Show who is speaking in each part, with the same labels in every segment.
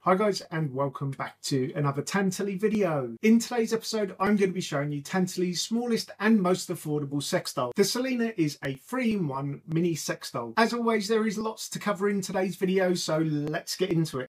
Speaker 1: Hi guys, and welcome back to another Tantaley video. In today's episode, I'm going to be showing you Tantaley's smallest and most affordable sex doll. The Selena is a 3-in-1 mini sex doll. As always, there is lots to cover in today's video, so let's get into it.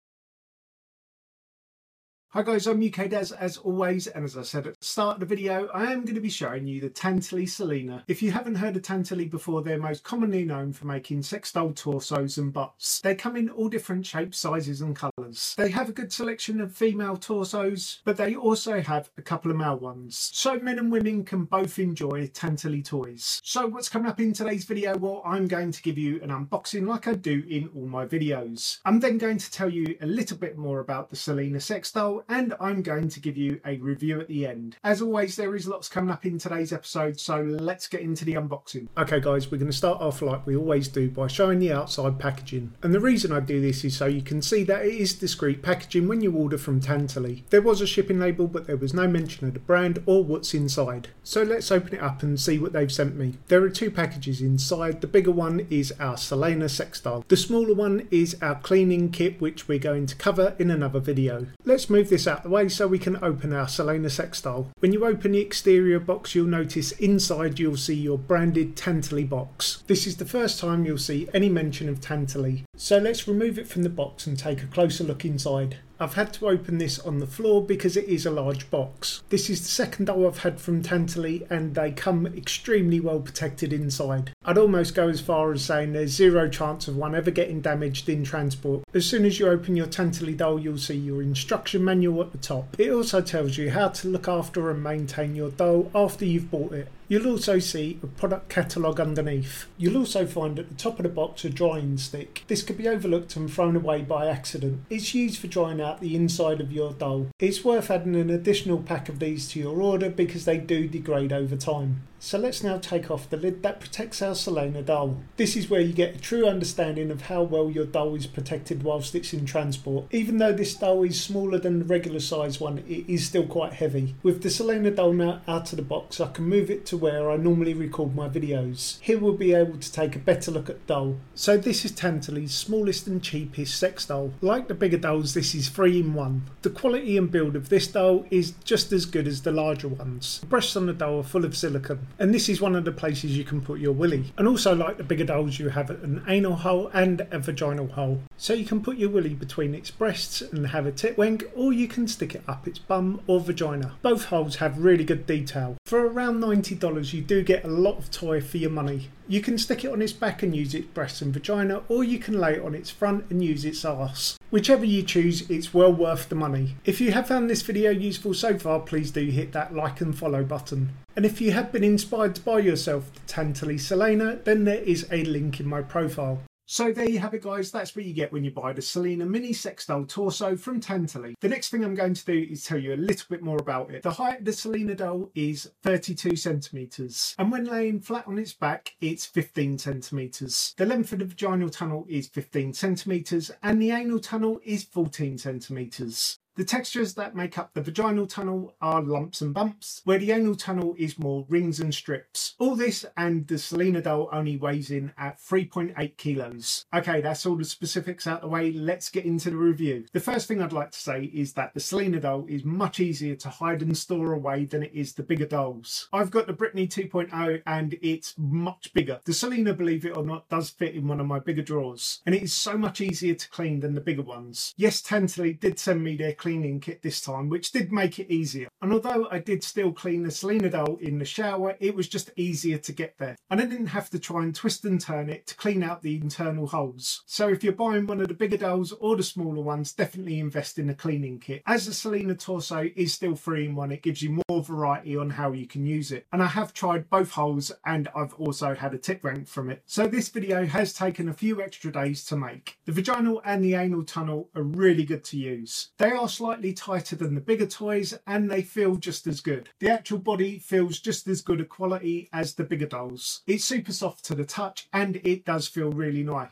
Speaker 1: Hi guys, I'm UK Daz as always, and as I said at the start of the video, I am going to be showing you the Tantaley Selena. If you haven't heard of Tantaley before, they're most commonly known for making sex doll torsos and butts. They come in all different shapes, sizes and colours. They have a good selection of female torsos, but they also have a couple of male ones. So men and women can both enjoy Tantaley toys. So what's coming up in today's video? Well, I'm going to give you an unboxing like I do in all my videos. I'm then going to tell you a little bit more about the Selena sex doll, and I'm going to give you a review at the end. As always, there is lots coming up in today's episode, so let's get into the unboxing. Okay guys, we're going to start off like we always do by showing the outside packaging. And the reason I do this is so you can see that it is discreet packaging when you order from Tantaley. There was a shipping label, but there was no mention of the brand or what's inside. So let's open it up and see what they've sent me. There are two packages inside. The bigger one is our Selena sex doll. The smaller one is our cleaning kit, which we're going to cover in another video. Let's move this out the way so we can open our Selena sex doll. When you open the exterior box, you'll notice inside you'll see your branded Tantaley box. This is the first time you'll see any mention of Tantaley. So let's remove it from the box and take a closer look inside. I've had to open this on the floor because it is a large box. This is the second doll I've had from Tantaley, and they come extremely well protected inside. I'd almost go as far as saying there's zero chance of one ever getting damaged in transport. As soon as you open your Tantaley doll, you'll see your instruction manual at the top. It also tells you how to look after and maintain your doll after you've bought it. You'll also see a product catalogue underneath. You'll also find at the top of the box a drying stick. This could be overlooked and thrown away by accident. It's used for drying out the inside of your doll. It's worth adding an additional pack of these to your order because they do degrade over time. So let's now take off the lid that protects our Selena doll. This is where you get a true understanding of how well your doll is protected whilst it's in transport. Even though this doll is smaller than the regular size one, it is still quite heavy. With the Selena doll now out of the box, I can move it to where I normally record my videos. Here we'll be able to take a better look at the doll. So this is Tantaley's smallest and cheapest sex doll. Like the bigger dolls, this is 3-in-1. The quality and build of this doll is just as good as the larger ones. The breasts on the doll are full of silicone, and this is one of the places you can put your willy. And also, like the bigger dolls, you have an anal hole and a vaginal hole. So you can put your willy between its breasts and have a tit wank, or you can stick it up its bum or vagina. Both holes have really good detail. For around $90 you do get a lot of toy for your money. You can stick it on its back and use its breasts and vagina, or you can lay it on its front and use its arse. Whichever you choose, it's well worth the money. If you have found this video useful so far, please do hit that like and follow button. And if you have been inspired to buy yourself the Tantaley Selena, then there is a link in my profile. So there you have it guys, that's what you get when you buy the Selena mini sex doll torso from Tantaley. The next thing I'm going to do is tell you a little bit more about it. The height of the Selena doll is 32 centimetres, and when laying flat on its back it's 15 centimetres. The length of the vaginal tunnel is 15 centimetres and the anal tunnel is 14 centimetres. The textures that make up the vaginal tunnel are lumps and bumps, where the anal tunnel is more rings and strips. All this and the Selena doll only weighs in at 3.8 kilos. Okay, that's all the specifics out the way, let's get into the review. The first thing I'd like to say is that the Selena doll is much easier to hide and store away than it is the bigger dolls. I've got the Britney 2.0 and it's much bigger. The Selena, believe it or not, does fit in one of my bigger drawers, and it is so much easier to clean than the bigger ones. Yes, Tantaley did send me their cleaning kit this time, which did make it easier. And although I did still clean the Selena doll in the shower, it was just easier to get there. And I didn't have to try and twist and turn it to clean out the internal holes. So if you're buying one of the bigger dolls or the smaller ones, definitely invest in a cleaning kit. As the Selena torso is still 3-in-1, it gives you more variety on how you can use it. And I have tried both holes and I've also had a tit wank from it. So this video has taken a few extra days to make. The vaginal and the anal tunnel are really good to use. They are slightly tighter than the bigger toys and they feel just as good. The actual body feels just as good a quality as the bigger dolls. It's super soft to the touch and it does feel really nice.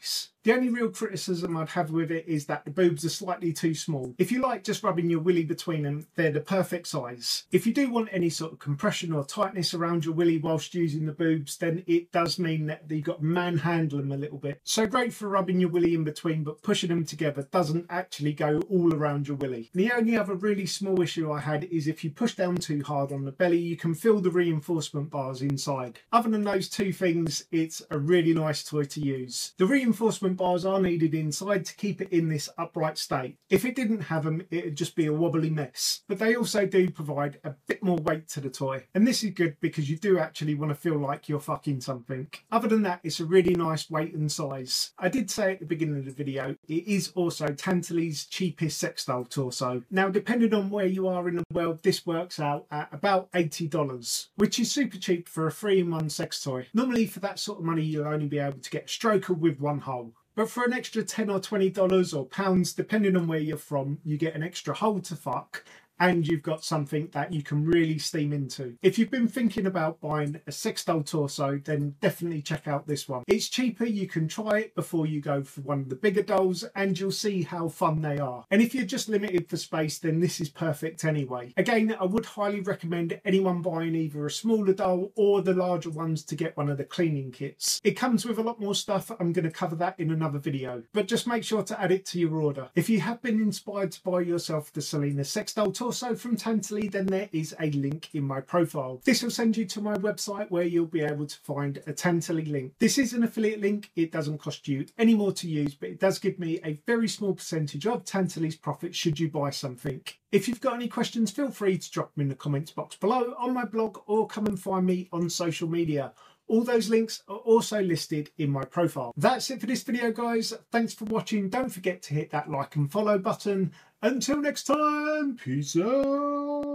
Speaker 1: The only real criticism I'd have with it is that the boobs are slightly too small. If you like just rubbing your willy between them, they're the perfect size. If you do want any sort of compression or tightness around your willy whilst using the boobs, then it does mean that you've got to manhandle them a little bit. So great for rubbing your willy in between, but pushing them together doesn't actually go all around your willy. The only other really small issue I had is if you push down too hard on the belly, you can feel the reinforcement bars inside. Other than those two things, it's a really nice toy to use. The reinforcement bars are needed inside to keep it in this upright state. If it didn't have them, it'd just be a wobbly mess. But they also do provide a bit more weight to the toy. And this is good because you do actually want to feel like you're fucking something. Other than that, it's a really nice weight and size. I did say at the beginning of the video, it is also Tantally's cheapest sex doll torso. Now, depending on where you are in the world, this works out at about $80, which is super cheap for a 3-in-1 sex toy. Normally for that sort of money, you'll only be able to get a stroker with one hole. But for an extra $10 or $20 or pounds, depending on where you're from, you get an extra hole to fuck, and you've got something that you can really steam into. If you've been thinking about buying a sex doll torso, then definitely check out this one. It's cheaper, you can try it before you go for one of the bigger dolls, and you'll see how fun they are. And if you're just limited for space, then this is perfect anyway. Again, I would highly recommend anyone buying either a smaller doll or the larger ones to get one of the cleaning kits. It comes with a lot more stuff. I'm going to cover that in another video, but just make sure to add it to your order. If you have been inspired to buy yourself the Selena sex doll torso from Tantally, then there is a link in my profile. This will send you to my website where you'll be able to find a Tantally link. This is an affiliate link. It doesn't cost you any more to use, but it does give me a very small percentage of Tantally's profit should you buy something. If you've got any questions, feel free to drop them in the comments box below on my blog, or come and find me on social media. All those links are also listed in my profile. That's it for this video, guys. Thanks for watching. Don't forget to hit that like and follow button. Until next time, peace out.